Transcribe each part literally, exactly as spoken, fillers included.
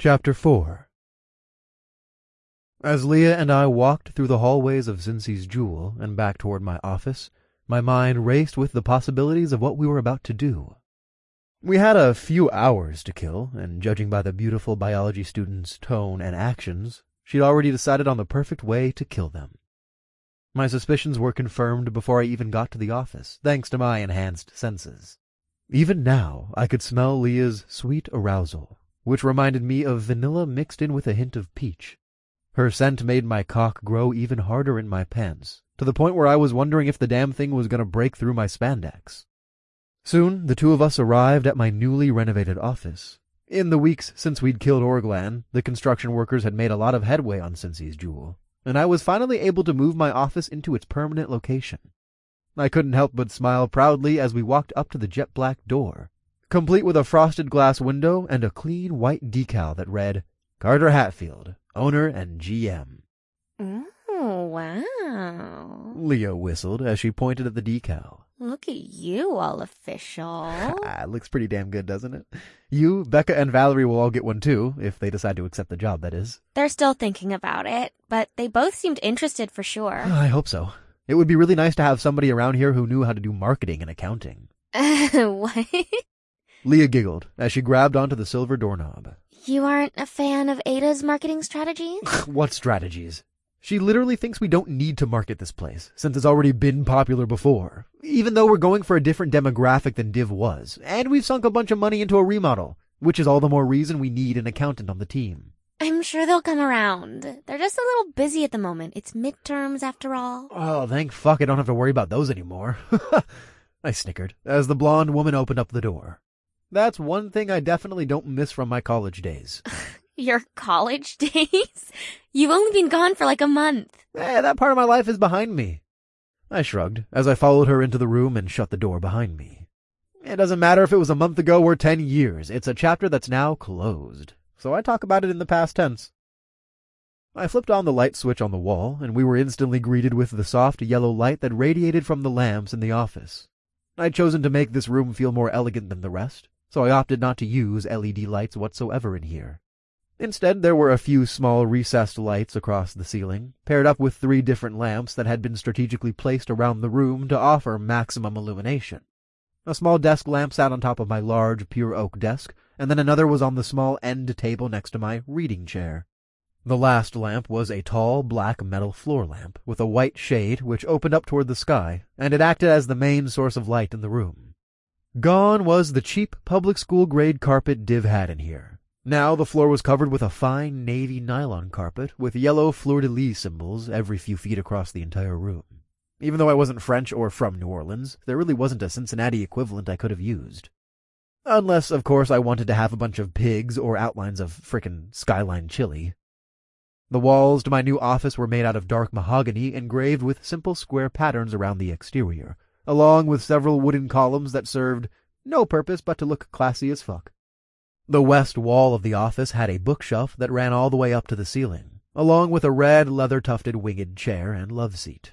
Chapter four. As Leah and I walked through the hallways of Cincy's Jewel and back toward my office, my mind raced with the possibilities of what we were about to do. We had a few hours to kill, and judging by the beautiful biology student's tone and actions, she'd already decided on the perfect way to kill them. My suspicions were confirmed before I even got to the office, thanks to my enhanced senses. Even now, I could smell Leah's sweet arousal, which reminded me of vanilla mixed in with a hint of peach. Her scent made my cock grow even harder in my pants, to the point where I was wondering if the damn thing was going to break through my spandex. Soon, the two of us arrived at my newly renovated office. In the weeks since we'd killed Orglan, the construction workers had made a lot of headway on Cincy's Jewel, and I was finally able to move my office into its permanent location. I couldn't help but smile proudly as we walked up to the jet-black door, complete with a frosted glass window and a clean white decal that read, Carter Hatfield, owner and G M. Oh, wow. Leah whistled as she pointed at the decal. Look at you, all official. It looks pretty damn good, doesn't it? You, Becca, and Valerie will all get one too, if they decide to accept the job, that is. They're still thinking about it, but they both seemed interested for sure. I hope so. It would be really nice to have somebody around here who knew how to do marketing and accounting. What? Leah giggled as she grabbed onto the silver doorknob. You aren't a fan of Ada's marketing strategies? What strategies? She literally thinks we don't need to market this place, since it's already been popular before, even though we're going for a different demographic than Div was, and we've sunk a bunch of money into a remodel, which is all the more reason we need an accountant on the team. I'm sure they'll come around. They're just a little busy at the moment. It's midterms, after all. Oh, thank fuck I don't have to worry about those anymore. I snickered as the blonde woman opened up the door. That's one thing I definitely don't miss from my college days. Your college days? You've only been gone for like a month. Eh, that part of my life is behind me. I shrugged as I followed her into the room and shut the door behind me. It doesn't matter if it was a month ago or ten years. It's a chapter that's now closed, so I talk about it in the past tense. I flipped on the light switch on the wall, and we were instantly greeted with the soft yellow light that radiated from the lamps in the office. I'd chosen to make this room feel more elegant than the rest, so I opted not to use L E D lights whatsoever in here. Instead, there were a few small recessed lights across the ceiling, paired up with three different lamps that had been strategically placed around the room to offer maximum illumination. A small desk lamp sat on top of my large pure oak desk, and then another was on the small end table next to my reading chair. The last lamp was a tall black metal floor lamp with a white shade which opened up toward the sky, and it acted as the main source of light in the room. Gone was the cheap public school grade carpet Div had in here. Now the floor was covered with a fine navy nylon carpet with yellow fleur-de-lis symbols every few feet across the entire room. Even though I wasn't French or from New Orleans, there really wasn't a Cincinnati equivalent I could have used. Unless, of course, I wanted to have a bunch of pigs or outlines of frickin' Skyline chili. The walls to my new office were made out of dark mahogany engraved with simple square patterns around the exterior, along with several wooden columns that served no purpose but to look classy as fuck. The west wall of the office had a bookshelf that ran all the way up to the ceiling, along with a red leather-tufted winged chair and love seat.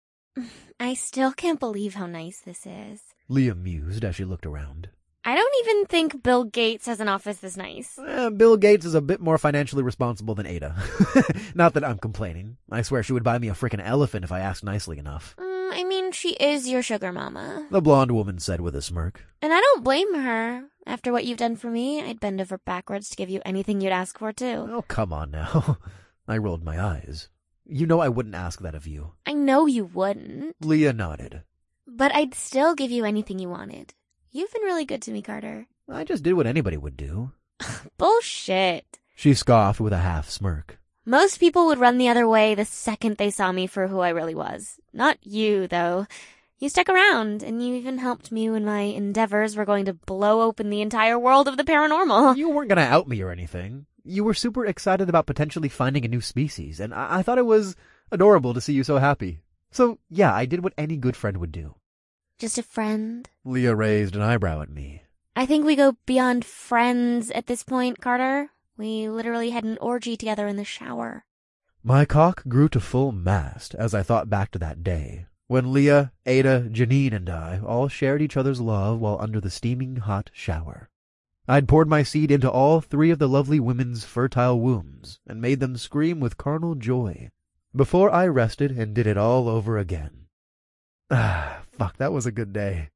I still can't believe how nice this is. Leah mused as she looked around. I don't even think Bill Gates has an office this nice. Eh, Bill Gates is a bit more financially responsible than Ada. Not that I'm complaining. I swear she would buy me a frickin' elephant if I asked nicely enough. Mm, I mean, she is your sugar mama. The blonde woman said with a smirk. And I don't blame her. After what you've done for me, I'd bend over backwards to give you anything you'd ask for, too. Oh, come on now. I rolled my eyes. You know I wouldn't ask that of you. I know you wouldn't. Leah nodded. But I'd still give you anything you wanted. You've been really good to me, Carter. I just did what anybody would do. Bullshit. She scoffed with a half smirk. Most people would run the other way the second they saw me for who I really was. Not you, though. You stuck around, and you even helped me when my endeavors were going to blow open the entire world of the paranormal. You weren't going to out me or anything. You were super excited about potentially finding a new species, and I, I thought it was adorable to see you so happy. So, yeah, I did what any good friend would do. Just a friend? Leah raised an eyebrow at me. I think we go beyond friends at this point, Carter. We literally had an orgy together in the shower. My cock grew to full mast as I thought back to that day, when Leah, Ada, Janine, and I all shared each other's love while under the steaming hot shower. I'd poured my seed into all three of the lovely women's fertile wombs and made them scream with carnal joy before I rested and did it all over again. Ah, fuck, that was a good day.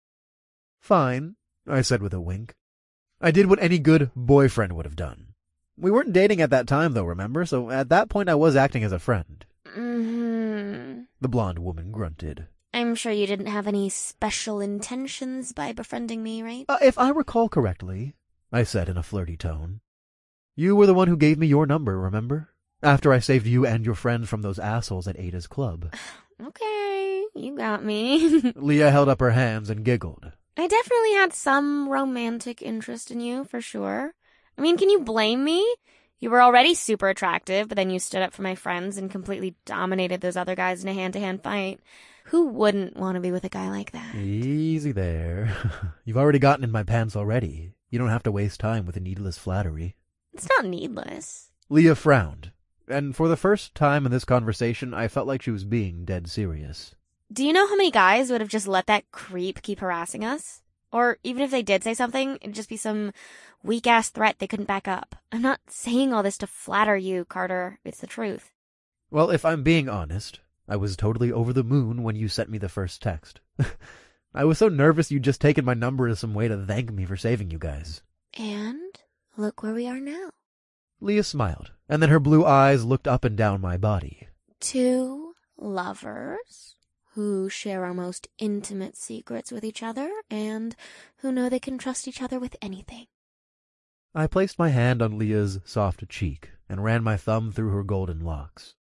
Fine, I said with a wink. I did what any good boyfriend would have done. We weren't dating at that time, though, remember? So at that point I was acting as a friend. Mm-hmm. The blonde woman grunted. I'm sure you didn't have any special intentions by befriending me, right? Uh, if I recall correctly, I said in a flirty tone, you were the one who gave me your number, remember? After I saved you and your friends from those assholes at Ada's club. Okay, you got me. Leah held up her hands and giggled. I definitely had some romantic interest in you, for sure. I mean, can you blame me? You were already super attractive, but then you stood up for my friends and completely dominated those other guys in a hand-to-hand fight. Who wouldn't want to be with a guy like that? Easy there. You've already gotten in my pants already. You don't have to waste time with a needless flattery. It's not needless. Leah frowned, and for the first time in this conversation, I felt like she was being dead serious. Do you know how many guys would have just let that creep keep harassing us? Or even if they did say something, it'd just be some weak-ass threat they couldn't back up. I'm not saying all this to flatter you, Carter. It's the truth. Well, if I'm being honest, I was totally over the moon when you sent me the first text. I was so nervous you'd just taken my number as some way to thank me for saving you guys. And look where we are now. Leah smiled, and then her blue eyes looked up and down my body. Two lovers who share our most intimate secrets with each other and who know they can trust each other with anything. I placed my hand on Leah's soft cheek and ran my thumb through her golden locks.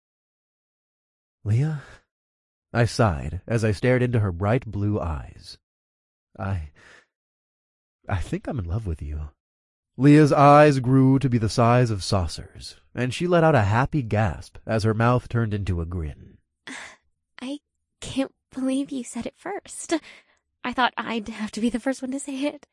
Leah? I sighed as I stared into her bright blue eyes. I... I think I'm in love with you. Leah's eyes grew to be the size of saucers, and she let out a happy gasp as her mouth turned into a grin. I can't believe you said it first. I thought I'd have to be the first one to say it.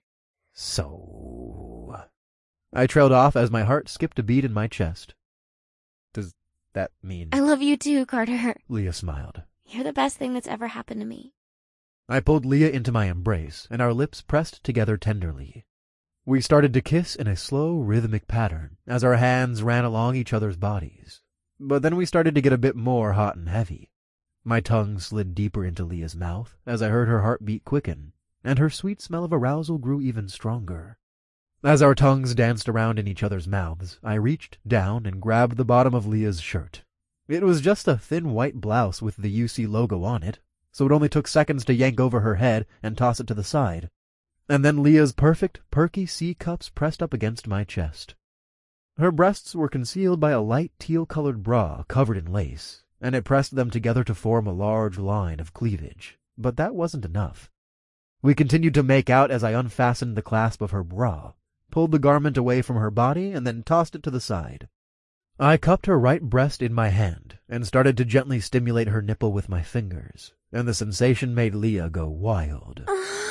So... I trailed off as my heart skipped a beat in my chest. Does that mean... I love you too, Carter. Leah smiled. You're the best thing that's ever happened to me. I pulled Leah into my embrace, and our lips pressed together tenderly. We started to kiss in a slow, rhythmic pattern as our hands ran along each other's bodies. But then we started to get a bit more hot and heavy. My tongue slid deeper into Leah's mouth as I heard her heartbeat quicken, and her sweet smell of arousal grew even stronger. As our tongues danced around in each other's mouths, I reached down and grabbed the bottom of Leah's shirt. It was just a thin white blouse with the U C logo on it, so it only took seconds to yank over her head and toss it to the side. And then Leah's perfect, perky C-cups pressed up against my chest. Her breasts were concealed by a light teal-colored bra covered in lace, and it pressed them together to form a large line of cleavage. But that wasn't enough. We continued to make out as I unfastened the clasp of her bra, pulled the garment away from her body, and then tossed it to the side. I cupped her right breast in my hand and started to gently stimulate her nipple with my fingers, and the sensation made Leah go wild.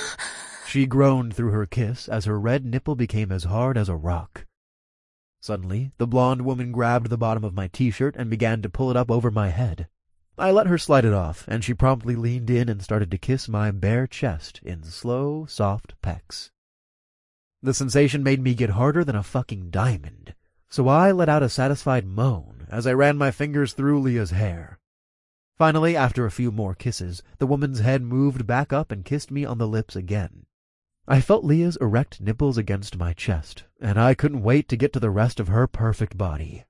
She groaned through her kiss as her red nipple became as hard as a rock. Suddenly, the blonde woman grabbed the bottom of my t-shirt and began to pull it up over my head. I let her slide it off, and she promptly leaned in and started to kiss my bare chest in slow, soft pecks. The sensation made me get harder than a fucking diamond, so I let out a satisfied moan as I ran my fingers through Leah's hair. Finally, after a few more kisses, the woman's head moved back up and kissed me on the lips again. I felt Leah's erect nipples against my chest, and I couldn't wait to get to the rest of her perfect body.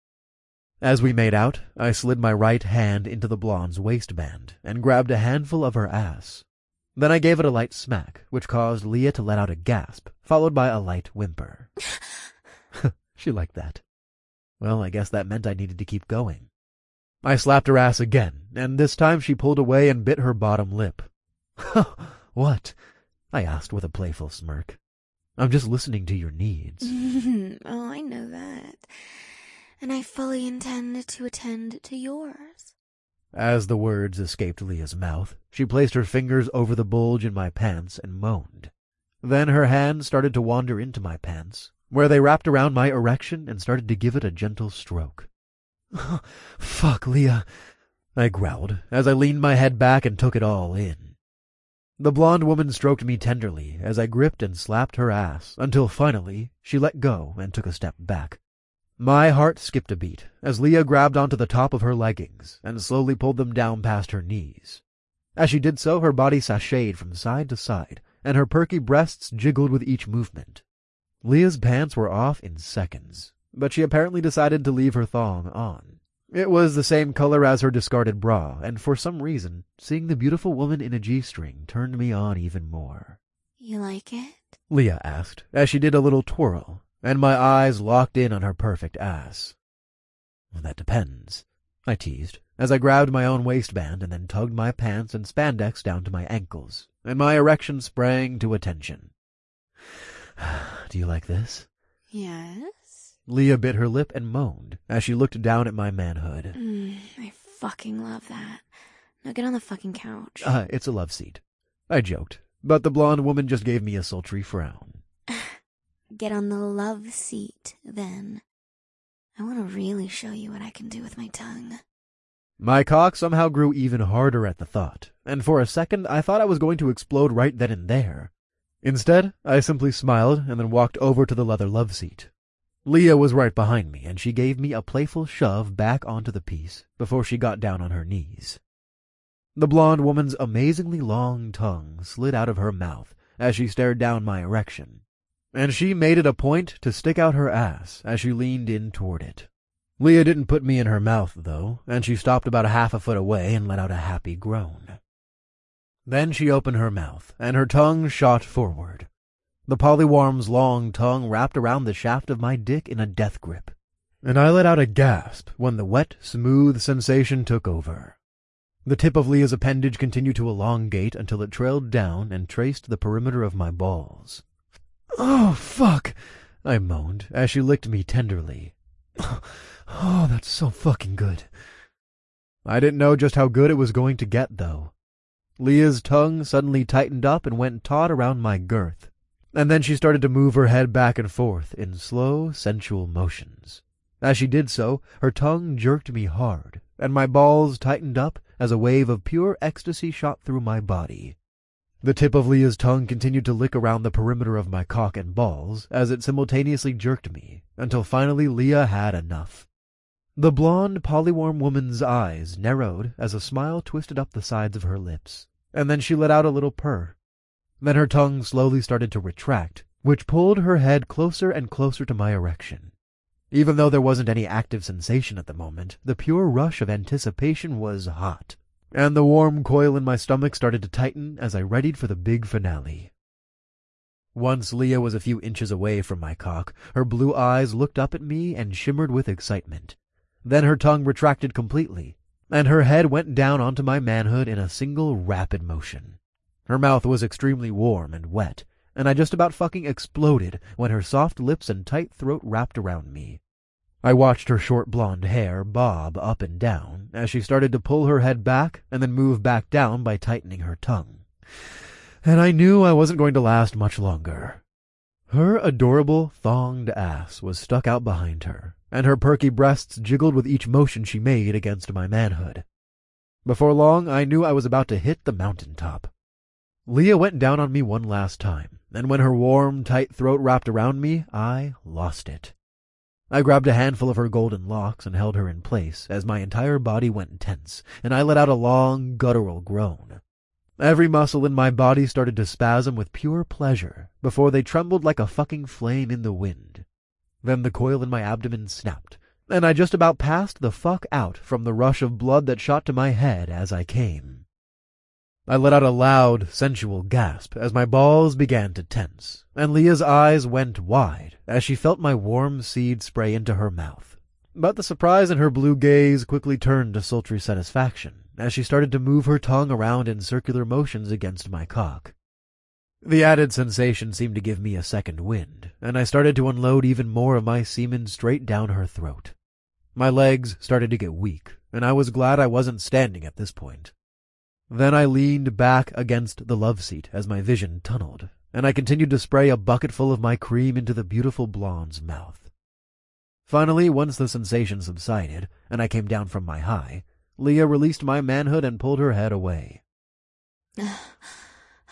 As we made out, I slid my right hand into the blonde's waistband and grabbed a handful of her ass. Then I gave it a light smack, which caused Leah to let out a gasp, followed by a light whimper. She liked that. Well, I guess that meant I needed to keep going. I slapped her ass again, and this time she pulled away and bit her bottom lip. What? I asked with a playful smirk. I'm just listening to your needs. Oh, I know that. And I fully intend to attend to yours. As the words escaped Leah's mouth, she placed her fingers over the bulge in my pants and moaned. Then her hands started to wander into my pants, where they wrapped around my erection and started to give it a gentle stroke. Fuck, Leah, I growled as I leaned my head back and took it all in. The blonde woman stroked me tenderly as I gripped and slapped her ass, until finally she let go and took a step back. My heart skipped a beat as Leah grabbed onto the top of her leggings and slowly pulled them down past her knees. As she did so, her body sashayed from side to side, and her perky breasts jiggled with each movement. Leah's pants were off in seconds, but she apparently decided to leave her thong on. It was the same color as her discarded bra, and for some reason, seeing the beautiful woman in a G-string turned me on even more. You like it? Leah asked, as she did a little twirl, and my eyes locked in on her perfect ass. That depends, I teased, as I grabbed my own waistband and then tugged my pants and spandex down to my ankles, and my erection sprang to attention. Do you like this? Yes. Leah bit her lip and moaned as she looked down at my manhood. Mm, I fucking love that. Now get on the fucking couch. Uh, it's a love seat. I joked, but the blonde woman just gave me a sultry frown. Get on the love seat, then. I want to really show you what I can do with my tongue. My cock somehow grew even harder at the thought, and for a second I thought I was going to explode right then and there. Instead, I simply smiled and then walked over to the leather love seat. Leah was right behind me, and she gave me a playful shove back onto the piece before she got down on her knees. The blonde woman's amazingly long tongue slid out of her mouth as she stared down my erection, and she made it a point to stick out her ass as she leaned in toward it. Leah didn't put me in her mouth, though, and she stopped about a half a foot away and let out a happy groan. Then she opened her mouth, and her tongue shot forward. The polyworm's long tongue wrapped around the shaft of my dick in a death grip, and I let out a gasp when the wet, smooth sensation took over. The tip of Leah's appendage continued to elongate until it trailed down and traced the perimeter of my balls. "Oh, fuck!" I moaned as she licked me tenderly. "Oh, that's so fucking good." I didn't know just how good it was going to get, though. Leah's tongue suddenly tightened up and went taut around my girth, and then she started to move her head back and forth in slow, sensual motions. As she did so, her tongue jerked me hard, and my balls tightened up as a wave of pure ecstasy shot through my body. The tip of Leah's tongue continued to lick around the perimeter of my cock and balls as it simultaneously jerked me, until finally Leah had enough. The blonde polyworm woman's eyes narrowed as a smile twisted up the sides of her lips, and then she let out a little purr. Then her tongue slowly started to retract, which pulled her head closer and closer to my erection. Even though there wasn't any active sensation at the moment, the pure rush of anticipation was hot, and the warm coil in my stomach started to tighten as I readied for the big finale. Once Leah was a few inches away from my cock, her blue eyes looked up at me and shimmered with excitement. Then her tongue retracted completely, and her head went down onto my manhood in a single rapid motion. Her mouth was extremely warm and wet, and I just about fucking exploded when her soft lips and tight throat wrapped around me. I watched her short blonde hair bob up and down as she started to pull her head back and then move back down by tightening her tongue. And I knew I wasn't going to last much longer. Her adorable, thonged ass was stuck out behind her, and her perky breasts jiggled with each motion she made against my manhood. Before long, I knew I was about to hit the mountaintop. Leah went down on me one last time, and when her warm, tight throat wrapped around me, I lost it. I grabbed a handful of her golden locks and held her in place as my entire body went tense, and I let out a long, guttural groan. Every muscle in my body started to spasm with pure pleasure before they trembled like a fucking flame in the wind. Then the coil in my abdomen snapped, and I just about passed the fuck out from the rush of blood that shot to my head as I came. I let out a loud, sensual gasp as my balls began to tense, and Leah's eyes went wide as she felt my warm seed spray into her mouth. But the surprise in her blue gaze quickly turned to sultry satisfaction as she started to move her tongue around in circular motions against my cock. The added sensation seemed to give me a second wind, and I started to unload even more of my semen straight down her throat. My legs started to get weak, and I was glad I wasn't standing at this point. Then I leaned back against the love seat as my vision tunneled, and I continued to spray a bucketful of my cream into the beautiful blonde's mouth. Finally, once the sensation subsided, and I came down from my high, Leah released my manhood and pulled her head away.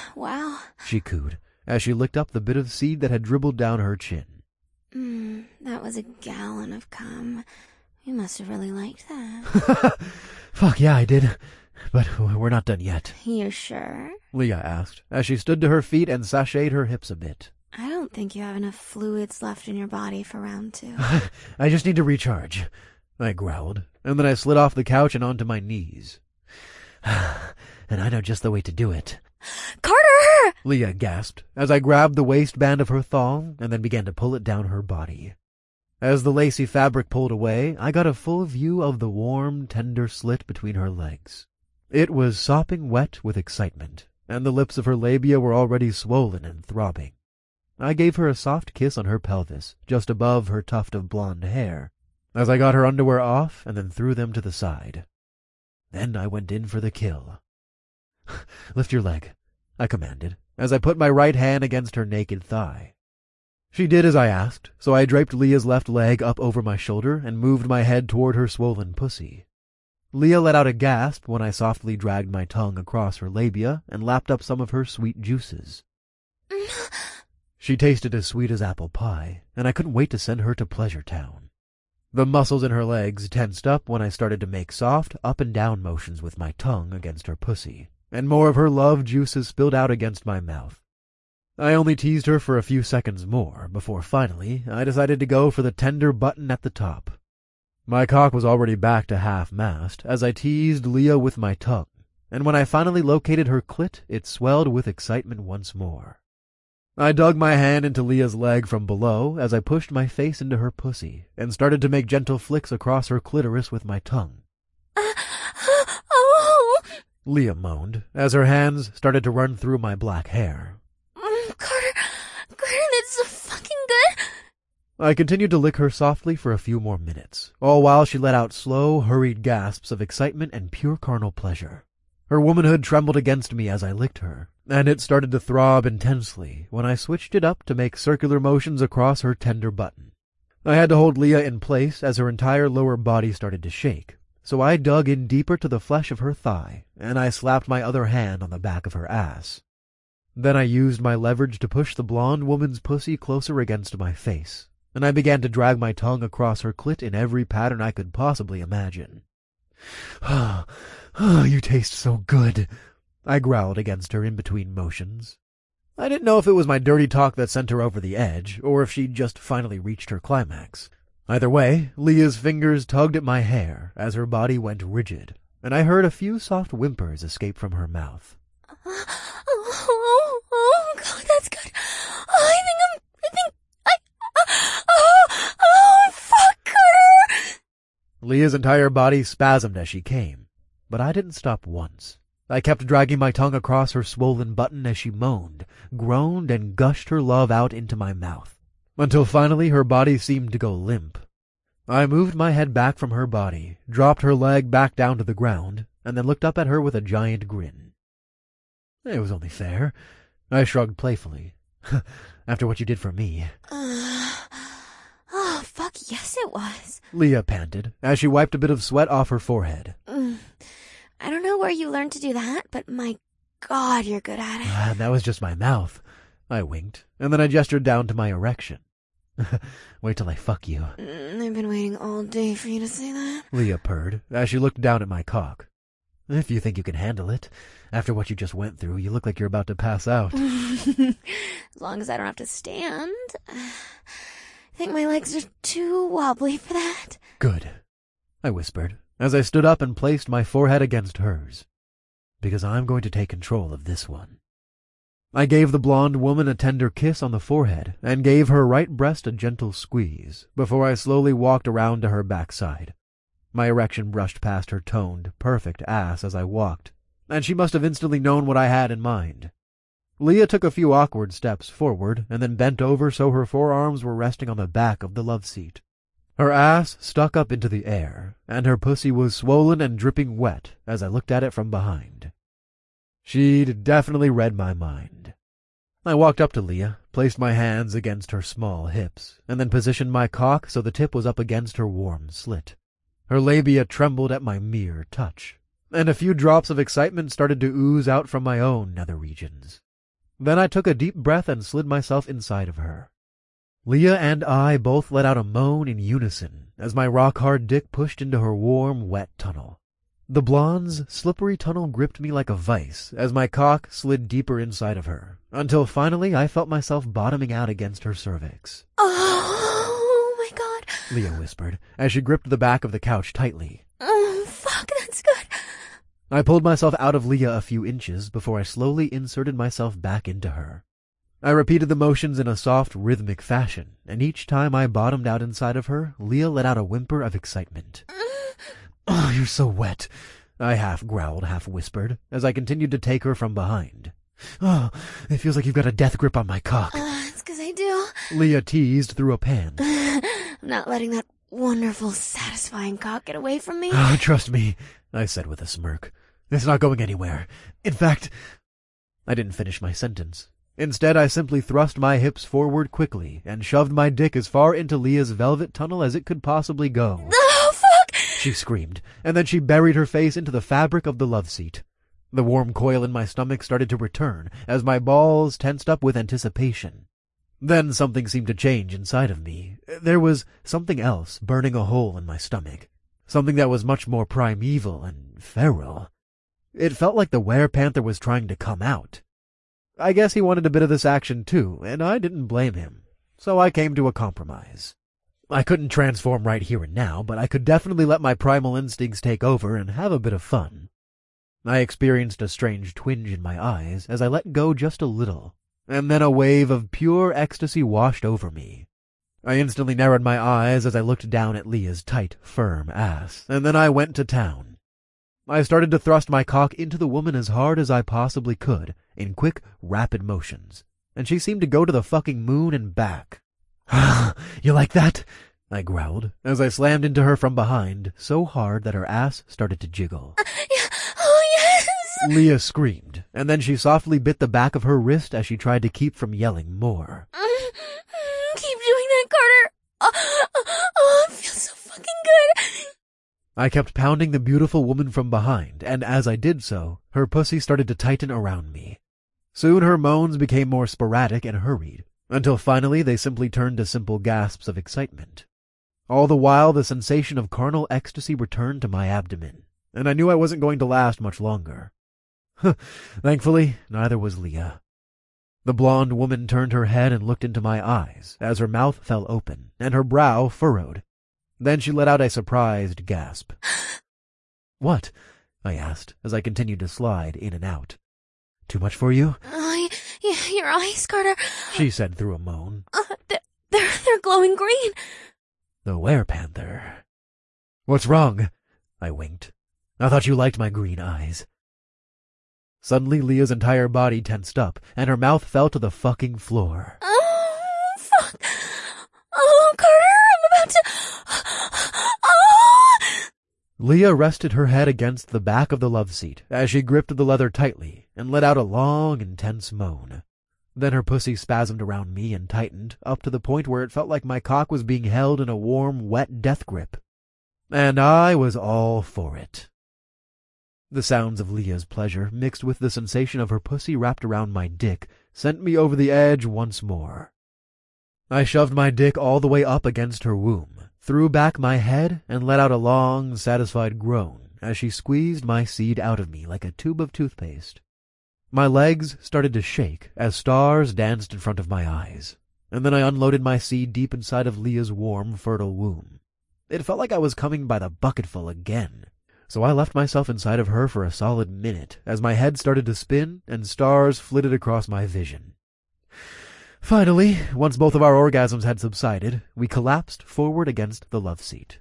Wow. she cooed, as she licked up the bit of seed that had dribbled down her chin. Mm, that was a gallon of cum. You must have really liked that. Fuck yeah, I did. But we're not done yet. You sure? Leah asked, as she stood to her feet and sashayed her hips a bit. I don't think you have enough fluids left in your body for round two. I just need to recharge, I growled, and then I slid off the couch and onto my knees. And I know just the way to do it. Carter! Leah gasped, as I grabbed the waistband of her thong and then began to pull it down her body. As the lacy fabric pulled away, I got a full view of the warm, tender slit between her legs. It was sopping wet with excitement, and the lips of her labia were already swollen and throbbing. I gave her a soft kiss on her pelvis, just above her tuft of blonde hair, as I got her underwear off and then threw them to the side. Then I went in for the kill. Lift your leg, I commanded, as I put my right hand against her naked thigh. She did as I asked, so I draped Leah's left leg up over my shoulder and moved my head toward her swollen pussy. Leah let out a gasp when I softly dragged my tongue across her labia and lapped up some of her sweet juices. She tasted as sweet as apple pie, and I couldn't wait to send her to Pleasure Town. The muscles in her legs tensed up when I started to make soft up and down motions with my tongue against her pussy, and more of her love juices spilled out against my mouth. I only teased her for a few seconds more, before finally I decided to go for the tender button at the top. My cock was already back to half-mast as I teased Leah with my tongue, and when I finally located her clit, it swelled with excitement once more. I dug my hand into Leah's leg from below as I pushed my face into her pussy and started to make gentle flicks across her clitoris with my tongue. Uh, oh! Leah moaned as her hands started to run through my black hair. Mm, Carter, Carter, that's so fucking good. I continued to lick her softly for a few more minutes, all while she let out slow, hurried gasps of excitement and pure carnal pleasure. Her womanhood trembled against me as I licked her, and it started to throb intensely when I switched it up to make circular motions across her tender button. I had to hold Leah in place as her entire lower body started to shake, so I dug in deeper to the flesh of her thigh, and I slapped my other hand on the back of her ass. Then I used my leverage to push the blonde woman's pussy closer against my face, and I began to drag my tongue across her clit in every pattern I could possibly imagine. "Oh, oh, you taste so good," I growled against her in between motions. I didn't know if it was my dirty talk that sent her over the edge, or if she'd just finally reached her climax. Either way, Leah's fingers tugged at my hair as her body went rigid, and I heard a few soft whimpers escape from her mouth. Oh, oh, oh God, that's good. Oh, I think I'm, I think, I, oh, oh, fuck her. Leah's entire body spasmed as she came, but I didn't stop once. I kept dragging my tongue across her swollen button as she moaned, groaned, and gushed her love out into my mouth, until finally her body seemed to go limp. I moved my head back from her body, dropped her leg back down to the ground, and then looked up at her with a giant grin. It was only fair. I shrugged playfully. After what you did for me. Uh, oh, fuck yes it was. Leah panted, as she wiped a bit of sweat off her forehead. Mm. I don't know where you learned to do that, but my God, you're good at it. Uh, that was just my mouth. I winked, and then I gestured down to my erection. Wait till I fuck you. Mm, I've been waiting all day for you to say that. Leah purred, as she looked down at my cock. If you think you can handle it. After what you just went through, you look like you're about to pass out. As long as I don't have to stand. I think my legs are too wobbly for that. Good, I whispered, as I stood up and placed my forehead against hers. Because I'm going to take control of this one. I gave the blonde woman a tender kiss on the forehead and gave her right breast a gentle squeeze before I slowly walked around to her backside. My erection brushed past her toned, perfect ass as I walked, and she must have instantly known what I had in mind. Leah took a few awkward steps forward and then bent over so her forearms were resting on the back of the love seat. Her ass stuck up into the air, and her pussy was swollen and dripping wet as I looked at it from behind. She'd definitely read my mind. I walked up to Leah, placed my hands against her small hips, and then positioned my cock so the tip was up against her warm slit. Her labia trembled at my mere touch, and a few drops of excitement started to ooze out from my own nether regions. Then I took a deep breath and slid myself inside of her. Leah and I both let out a moan in unison as my rock-hard dick pushed into her warm, wet tunnel. The blonde's slippery tunnel gripped me like a vice as my cock slid deeper inside of her, until finally I felt myself bottoming out against her cervix. Oh my god, Leah whispered as she gripped the back of the couch tightly. Oh, fuck, that's good. I pulled myself out of Leah a few inches before I slowly inserted myself back into her. I repeated the motions in a soft, rhythmic fashion, and each time I bottomed out inside of her, Leah let out a whimper of excitement. Oh, you're so wet, I half growled, half whispered, as I continued to take her from behind. Oh, it feels like you've got a death grip on my cock. Uh, it's 'cause I do. Leah teased through a pan. I'm not letting that wonderful, satisfying cock get away from me. Oh, trust me, I said with a smirk. It's not going anywhere. In fact, I didn't finish my sentence. Instead, I simply thrust my hips forward quickly and shoved my dick as far into Leah's velvet tunnel as it could possibly go. Oh, fuck! She screamed, and then she buried her face into the fabric of the love seat. The warm coil in my stomach started to return as my balls tensed up with anticipation. Then something seemed to change inside of me. There was something else burning a hole in my stomach. Something that was much more primeval and feral. It felt like the werepanther was trying to come out. I guess he wanted a bit of this action too, and I didn't blame him. So I came to a compromise. I couldn't transform right here and now, but I could definitely let my primal instincts take over and have a bit of fun. I experienced a strange twinge in my eyes as I let go just a little, and then a wave of pure ecstasy washed over me. I instantly narrowed my eyes as I looked down at Leah's tight, firm ass, and then I went to town. I started to thrust my cock into the woman as hard as I possibly could, in quick, rapid motions, and she seemed to go to the fucking moon and back. You like that? I growled, as I slammed into her from behind, so hard that her ass started to jiggle. Uh, yeah. Oh, yes! Leah screamed, and then she softly bit the back of her wrist as she tried to keep from yelling more. Mm, keep doing that, Carter. Oh, oh, oh, it feels so fucking good. I kept pounding the beautiful woman from behind, and as I did so, her pussy started to tighten around me. Soon her moans became more sporadic and hurried, until finally they simply turned to simple gasps of excitement. All the while, the sensation of carnal ecstasy returned to my abdomen, and I knew I wasn't going to last much longer. Thankfully, neither was Leah. The blonde woman turned her head and looked into my eyes, as her mouth fell open, and her brow furrowed. Then she let out a surprised gasp. What? I asked, as I continued to slide in and out. Too much for you? Uh, y- your eyes, Carter. She said through a moan. Uh, they're, they're, they're glowing green. The werepanther. What's wrong? I winked. I thought you liked my green eyes. Suddenly, Leah's entire body tensed up, and her mouth fell to the fucking floor. Oh, fuck. Oh, Carter, I'm about to... Oh! Leah rested her head against the back of the love seat as she gripped the leather tightly and let out a long, intense moan. Then her pussy spasmed around me and tightened, up to the point where it felt like my cock was being held in a warm, wet death grip. And I was all for it. The sounds of Leah's pleasure, mixed with the sensation of her pussy wrapped around my dick, sent me over the edge once more. I shoved my dick all the way up against her womb, threw back my head, and let out a long, satisfied groan as she squeezed my seed out of me like a tube of toothpaste. My legs started to shake as stars danced in front of my eyes, and then I unloaded my seed deep inside of Leah's warm, fertile womb. It felt like I was coming by the bucketful again, so I left myself inside of her for a solid minute as my head started to spin and stars flitted across my vision. Finally, once both of our orgasms had subsided, we collapsed forward against the love seat.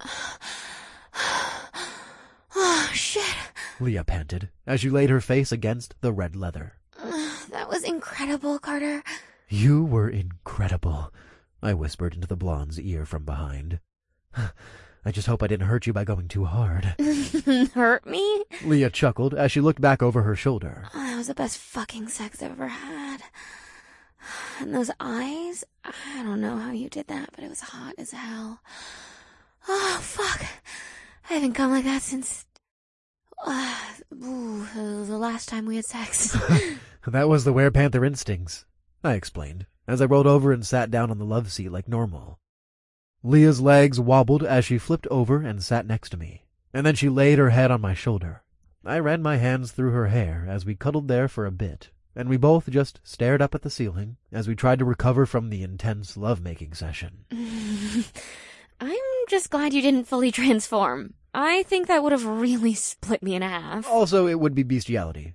Oh, shit. Leah panted as she laid her face against the red leather. That was incredible, Carter. You were incredible, I whispered into the blonde's ear from behind. I just hope I didn't hurt you by going too hard. Hurt me? Leah chuckled as she looked back over her shoulder. Oh, that was the best fucking sex I've ever had. And those eyes, I don't know how you did that, but it was hot as hell. Oh, fuck. I haven't come like that since... Uh, ooh, the last time we had sex. That was the werepanther instincts, I explained, as I rolled over and sat down on the love seat like normal. Leah's legs wobbled as she flipped over and sat next to me, and then she laid her head on my shoulder. I ran my hands through her hair as we cuddled there for a bit, and we both just stared up at the ceiling as we tried to recover from the intense love-making session. I'm just glad you didn't fully transform. I think that would have really split me in half. Also, it would be bestiality.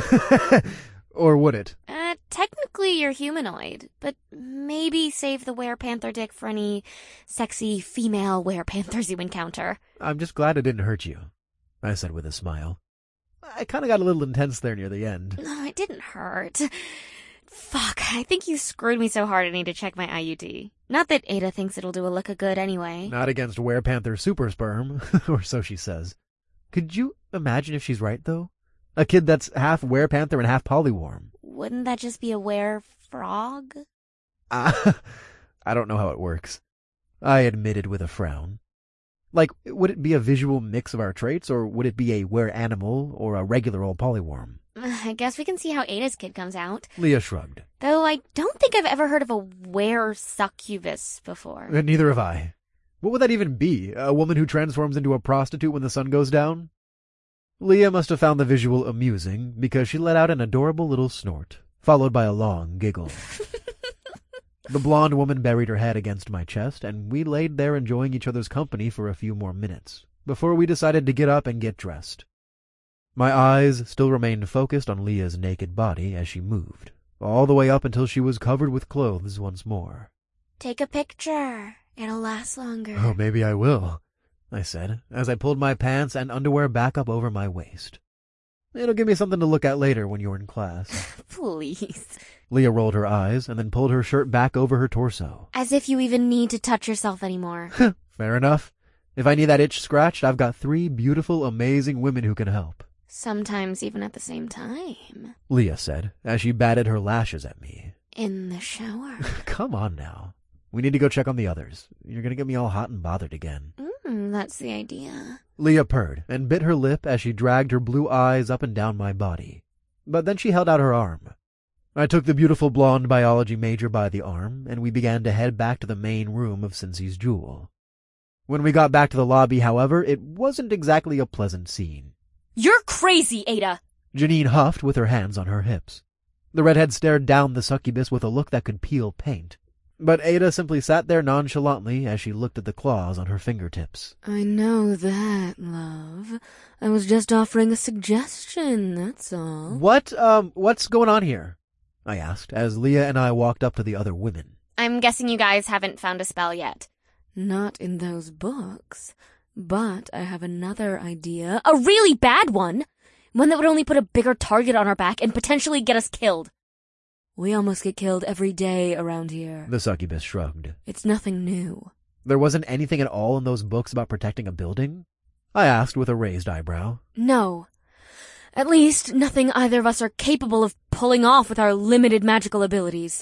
Or would it? Uh, technically you're humanoid, but maybe save the werepanther dick for any sexy female werepanthers you encounter. I'm just glad it didn't hurt you, I said with a smile. I kind of got a little intense there near the end. No, it didn't hurt. Fuck, I think you screwed me so hard I need to check my I U D. Not that Ada thinks it'll do a lick of good anyway. Not against werepanther super sperm, or so she says. Could you imagine if she's right, though? A kid that's half werepanther and half polyworm. Wouldn't that just be a were-frog? Uh, I don't know how it works, I admitted with a frown. Like, would it be a visual mix of our traits, or would it be a were-animal or a regular old polyworm? I guess we can see how Ada's kid comes out. Leah shrugged. Though I don't think I've ever heard of a were-succubus before. And neither have I. What would that even be? A woman who transforms into a prostitute when the sun goes down? Leah must have found the visual amusing, because she let out an adorable little snort, followed by a long giggle. The blonde woman buried her head against my chest, and we laid there enjoying each other's company for a few more minutes, before we decided to get up and get dressed. My eyes still remained focused on Leah's naked body as she moved, all the way up until she was covered with clothes once more. Take a picture. It'll last longer. Oh, maybe I will, I said, as I pulled my pants and underwear back up over my waist. It'll give me something to look at later when you're in class. Please. Leah rolled her eyes and then pulled her shirt back over her torso. As if you even need to touch yourself anymore. Fair enough. If I need that itch scratched, I've got three beautiful, amazing women who can help. Sometimes even at the same time, Leah said, as she batted her lashes at me. In the shower. Come on now. We need to go check on the others. You're going to get me all hot and bothered again. Mm, that's the idea. Leah purred and bit her lip as she dragged her blue eyes up and down my body. But then she held out her arm. I took the beautiful blonde biology major by the arm, and we began to head back to the main room of Cincy's Jewel. When we got back to the lobby, however, it wasn't exactly a pleasant scene. You're crazy, Ada! Janine huffed with her hands on her hips. The redhead stared down the succubus with a look that could peel paint. But Ada simply sat there nonchalantly as she looked at the claws on her fingertips. I know that, love. I was just offering a suggestion, that's all. What, um, what's going on here? I asked, as Leah and I walked up to the other women. I'm guessing you guys haven't found a spell yet. Not in those books, but I have another idea. A really bad one! One that would only put a bigger target on our back and potentially get us killed. We almost get killed every day around here. The succubus shrugged. It's nothing new. There wasn't anything at all in those books about protecting a building? I asked with a raised eyebrow. No. At least, nothing either of us are capable of pulling off with our limited magical abilities.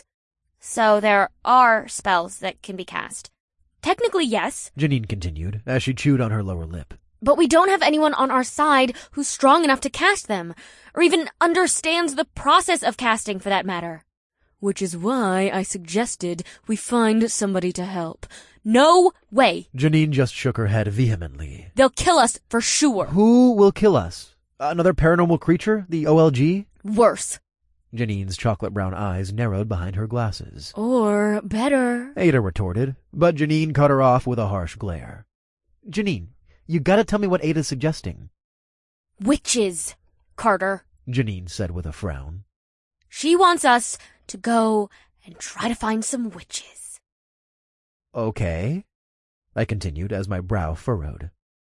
So there are spells that can be cast. Technically, yes. Janine continued, as she chewed on her lower lip. But we don't have anyone on our side who's strong enough to cast them, or even understands the process of casting, for that matter. Which is why I suggested we find somebody to help. No way! Janine just shook her head vehemently. They'll kill us for sure. Who will kill us? Another paranormal creature? The O L G? Worse. Janine's chocolate brown eyes narrowed behind her glasses. Or better, Ada retorted, but Janine cut her off with a harsh glare. Janine, you gotta tell me what Ada's suggesting. Witches, Carter, Janine said with a frown. She wants us to go and try to find some witches. Okay, I continued as my brow furrowed.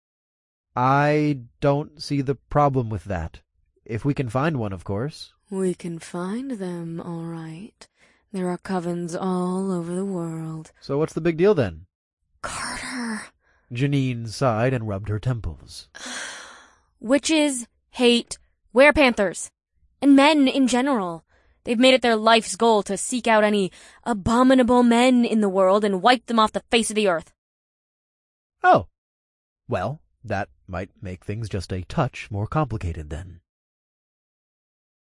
I don't see the problem with that. If we can find one, of course. We can find them, all right. There are covens all over the world. So what's the big deal then? Carter. Janine sighed and rubbed her temples. Witches hate werepanthers, and men in general. They've made it their life's goal to seek out any abominable men in the world and wipe them off the face of the earth. Oh. Well, that might make things just a touch more complicated then.